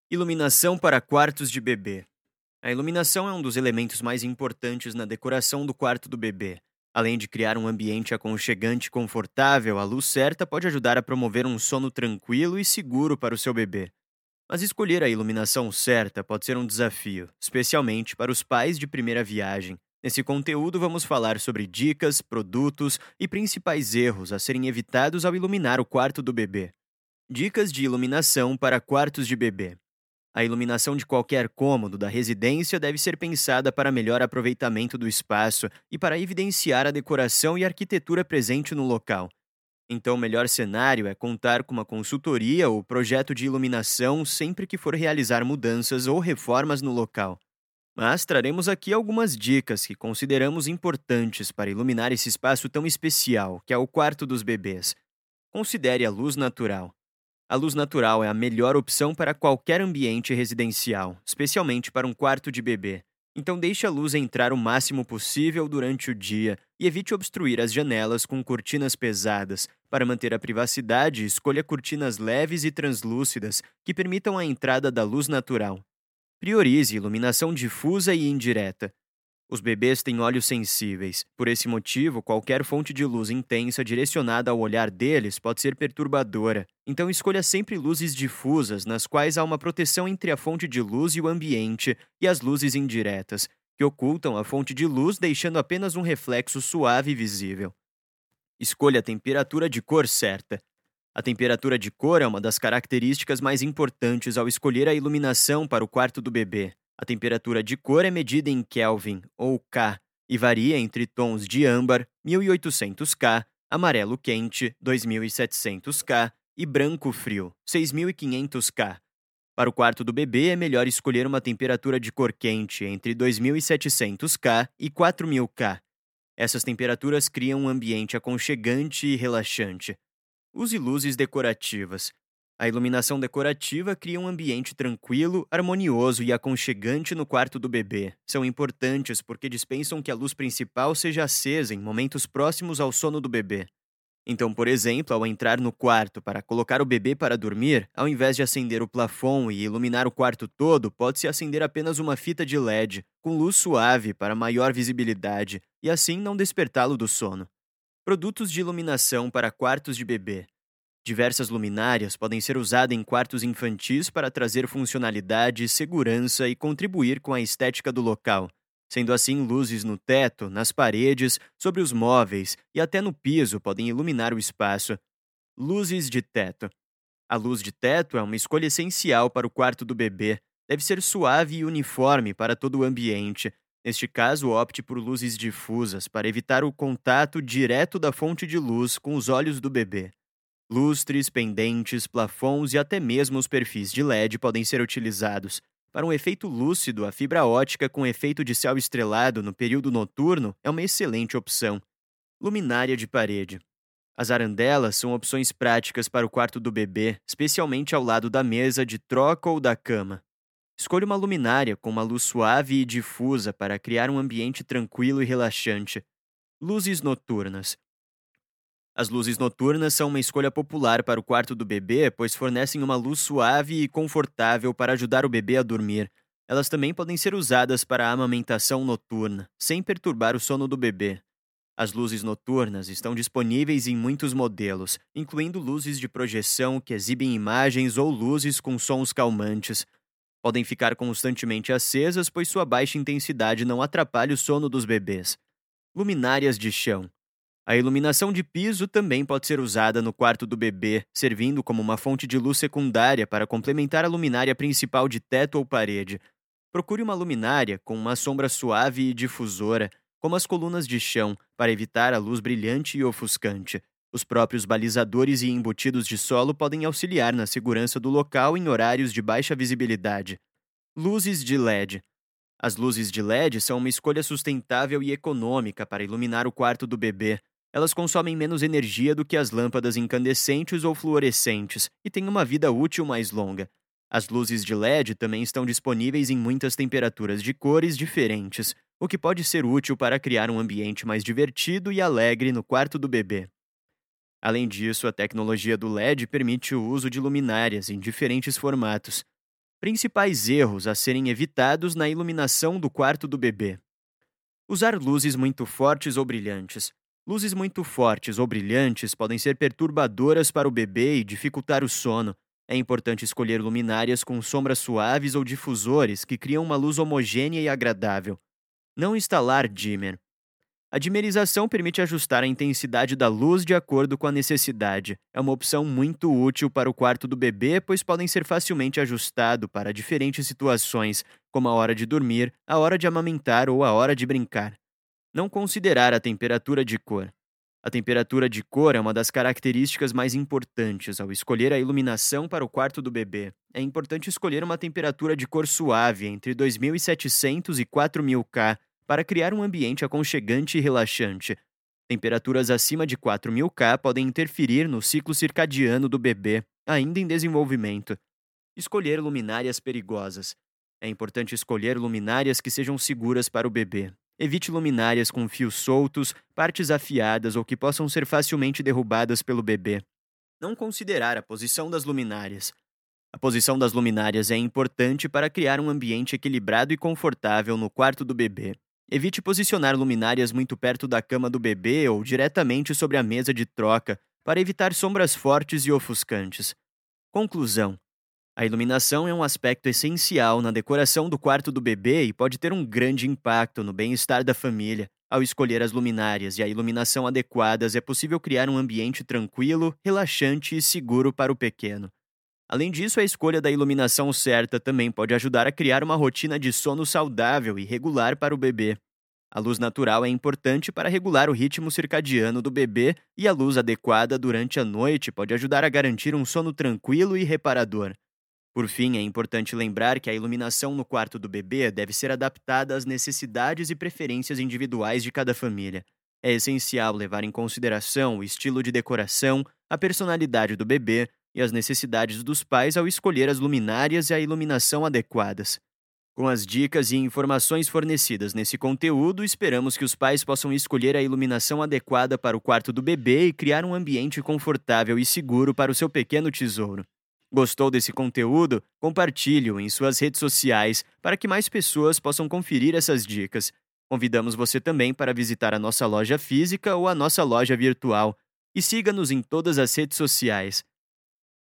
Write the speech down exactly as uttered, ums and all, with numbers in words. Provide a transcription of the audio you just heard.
Iluminação para quartos de bebê. A iluminação é um dos elementos mais importantes na decoração do quarto do bebê. Além de criar um ambiente aconchegante e confortável, a luz certa pode ajudar a promover um sono tranquilo e seguro para o seu bebê. Mas escolher a iluminação certa pode ser um desafio, especialmente para os pais de primeira viagem. Nesse conteúdo, vamos falar sobre dicas, produtos e principais erros a serem evitados ao iluminar o quarto do bebê. Dicas de iluminação para quartos de bebê. A iluminação de qualquer cômodo da residência deve ser pensada para melhor aproveitamento do espaço e para evidenciar a decoração e arquitetura presente no local. Então, o melhor cenário é contar com uma consultoria ou projeto de iluminação sempre que for realizar mudanças ou reformas no local. Mas traremos aqui algumas dicas que consideramos importantes para iluminar esse espaço tão especial, que é o quarto dos bebês. Considere a luz natural. A luz natural é a melhor opção para qualquer ambiente residencial, especialmente para um quarto de bebê. Então deixe a luz entrar o máximo possível durante o dia e evite obstruir as janelas com cortinas pesadas. Para manter a privacidade, escolha cortinas leves e translúcidas que permitam a entrada da luz natural. Priorize iluminação difusa e indireta. Os bebês têm olhos sensíveis. Por esse motivo, qualquer fonte de luz intensa direcionada ao olhar deles pode ser perturbadora. Então, escolha sempre luzes difusas, nas quais há uma proteção entre a fonte de luz e o ambiente, e as luzes indiretas, que ocultam a fonte de luz, deixando apenas um reflexo suave e visível. Escolha a temperatura de cor certa. A temperatura de cor é uma das características mais importantes ao escolher a iluminação para o quarto do bebê. A temperatura de cor é medida em Kelvin, ou K, e varia entre tons de âmbar, mil e oitocentos K, amarelo quente, dois mil e setecentos K, e branco frio, seis mil e quinhentos K. Para o quarto do bebê, é melhor escolher uma temperatura de cor quente entre dois mil e setecentos K e quatro mil K. Essas temperaturas criam um ambiente aconchegante e relaxante. Use luzes decorativas. A iluminação decorativa cria um ambiente tranquilo, harmonioso e aconchegante no quarto do bebê. São importantes porque dispensam que a luz principal seja acesa em momentos próximos ao sono do bebê. Então, por exemplo, ao entrar no quarto para colocar o bebê para dormir, ao invés de acender o plafond e iluminar o quarto todo, pode-se acender apenas uma fita de L E D, com luz suave para maior visibilidade, e assim não despertá-lo do sono. Produtos de iluminação para quartos de bebê. Diversas luminárias podem ser usadas em quartos infantis para trazer funcionalidade, segurança e contribuir com a estética do local. Sendo assim, luzes no teto, nas paredes, sobre os móveis e até no piso podem iluminar o espaço. Luzes de teto. A luz de teto é uma escolha essencial para o quarto do bebê. Deve ser suave e uniforme para todo o ambiente. Neste caso, opte por luzes difusas para evitar o contato direto da fonte de luz com os olhos do bebê. Lustres, pendentes, plafons e até mesmo os perfis de L E D podem ser utilizados. Para um efeito lúcido, a fibra ótica com efeito de céu estrelado no período noturno é uma excelente opção. Luminária de parede. As arandelas são opções práticas para o quarto do bebê, especialmente ao lado da mesa de troca ou da cama. Escolha uma luminária com uma luz suave e difusa para criar um ambiente tranquilo e relaxante. Luzes noturnas. As luzes noturnas são uma escolha popular para o quarto do bebê, pois fornecem uma luz suave e confortável para ajudar o bebê a dormir. Elas também podem ser usadas para a amamentação noturna, sem perturbar o sono do bebê. As luzes noturnas estão disponíveis em muitos modelos, incluindo luzes de projeção que exibem imagens ou luzes com sons calmantes. Podem ficar constantemente acesas, pois sua baixa intensidade não atrapalha o sono dos bebês. Luminárias de chão. A iluminação de piso também pode ser usada no quarto do bebê, servindo como uma fonte de luz secundária para complementar a luminária principal de teto ou parede. Procure uma luminária com uma sombra suave e difusora, como as colunas de chão, para evitar a luz brilhante e ofuscante. Os próprios balizadores e embutidos de solo podem auxiliar na segurança do local em horários de baixa visibilidade. Luzes de L E D. As luzes de L E D são uma escolha sustentável e econômica para iluminar o quarto do bebê. Elas consomem menos energia do que as lâmpadas incandescentes ou fluorescentes e têm uma vida útil mais longa. As luzes de L E D também estão disponíveis em muitas temperaturas de cores diferentes, o que pode ser útil para criar um ambiente mais divertido e alegre no quarto do bebê. Além disso, a tecnologia do L E D permite o uso de luminárias em diferentes formatos. Principais erros a serem evitados na iluminação do quarto do bebê. Usar luzes muito fortes ou brilhantes. Luzes muito fortes ou brilhantes podem ser perturbadoras para o bebê e dificultar o sono. É importante escolher luminárias com sombras suaves ou difusores que criam uma luz homogênea e agradável. Não instalar dimmer. A dimerização permite ajustar a intensidade da luz de acordo com a necessidade. É uma opção muito útil para o quarto do bebê, pois podem ser facilmente ajustados para diferentes situações, como a hora de dormir, a hora de amamentar ou a hora de brincar. Não considerar a temperatura de cor. A temperatura de cor é uma das características mais importantes ao escolher a iluminação para o quarto do bebê. É importante escolher uma temperatura de cor suave entre dois mil e setecentos e quatro mil Kelvin para criar um ambiente aconchegante e relaxante. Temperaturas acima de quatro mil Kelvin podem interferir no ciclo circadiano do bebê, ainda em desenvolvimento. Escolher luminárias perigosas. É importante escolher luminárias que sejam seguras para o bebê. Evite luminárias com fios soltos, partes afiadas ou que possam ser facilmente derrubadas pelo bebê. Não considerar a posição das luminárias. A posição das luminárias é importante para criar um ambiente equilibrado e confortável no quarto do bebê. Evite posicionar luminárias muito perto da cama do bebê ou diretamente sobre a mesa de troca, para evitar sombras fortes e ofuscantes. Conclusão. A iluminação é um aspecto essencial na decoração do quarto do bebê e pode ter um grande impacto no bem-estar da família. Ao escolher as luminárias e a iluminação adequadas, é possível criar um ambiente tranquilo, relaxante e seguro para o pequeno. Além disso, a escolha da iluminação certa também pode ajudar a criar uma rotina de sono saudável e regular para o bebê. A luz natural é importante para regular o ritmo circadiano do bebê e a luz adequada durante a noite pode ajudar a garantir um sono tranquilo e reparador. Por fim, é importante lembrar que a iluminação no quarto do bebê deve ser adaptada às necessidades e preferências individuais de cada família. É essencial levar em consideração o estilo de decoração, a personalidade do bebê e as necessidades dos pais ao escolher as luminárias e a iluminação adequadas. Com as dicas e informações fornecidas nesse conteúdo, esperamos que os pais possam escolher a iluminação adequada para o quarto do bebê e criar um ambiente confortável e seguro para o seu pequeno tesouro. Gostou desse conteúdo? Compartilhe-o em suas redes sociais para que mais pessoas possam conferir essas dicas. Convidamos você também para visitar a nossa loja física ou a nossa loja virtual. E siga-nos em todas as redes sociais.